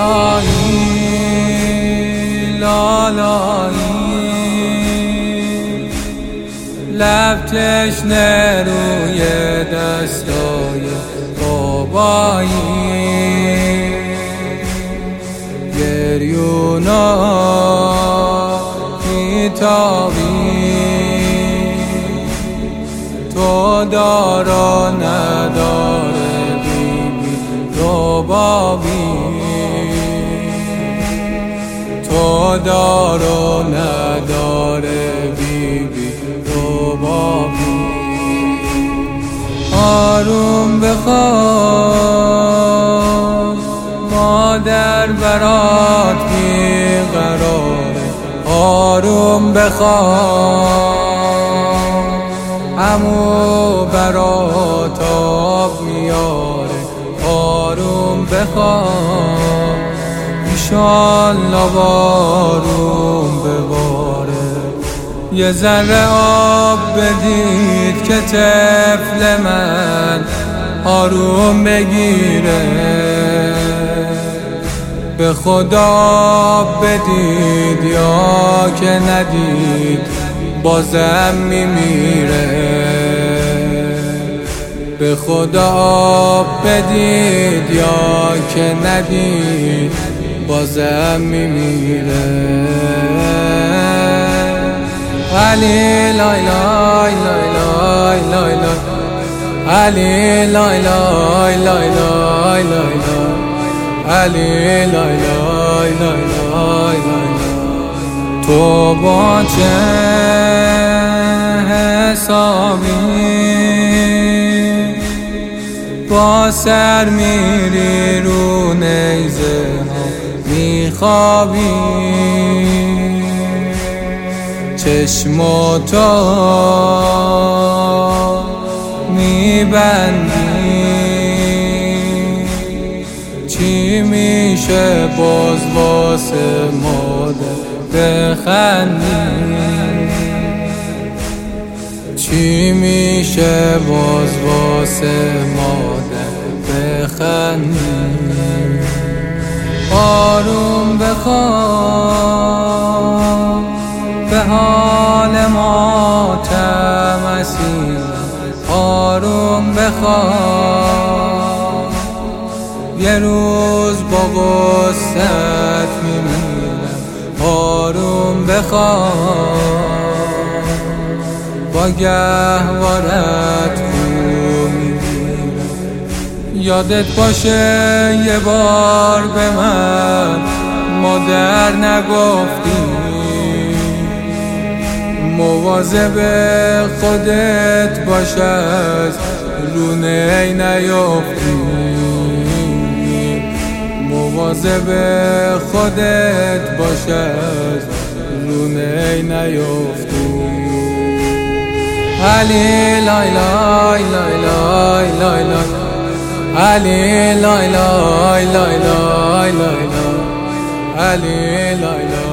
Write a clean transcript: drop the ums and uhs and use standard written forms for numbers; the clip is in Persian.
لالایی لالایی، لب تشنه روی دستای بابایی، گریونا میتابی، تو دارا نداره بیبی ربابی، تو دارا نداره بیبی ربابی. آروم بخواب مادر برات بیقراره، آروم بخواب عمو برات آب میاره، آروم بخواب ایشالله بارون بباره. یه ذره آب بدید که طفل من آروم بگیره، به خدا آب بدید یا که ندید بازم میمیره، به خدا آب بدید یا که ندید بازم میمیره. علی لای لای لای لای لای لای، علی لای لای لای لای لای، علی لای لای لای لای لای. تو با چه حسابی با سر میری رو نیزه ها میخوابی، چشماتو میبندی، چی میشه باز واسه مادر بخندی، چی میشه باز واسه مادر بخندی. آروم بخواب به حال ماتم اسیرم، آروم بخواب یه روز با غصت میمیرم، آروم بخواب با گهوارت خون میگیرم. یادت باشه یه بار به من مادر نگفتی، مواظب خودت باش از رو نی نیفتی، مواظب خودت باش از رو نی نیفتی. علی لای لای لای لای لای لای، علی لای لای لای لای لای لای، علی لای لای.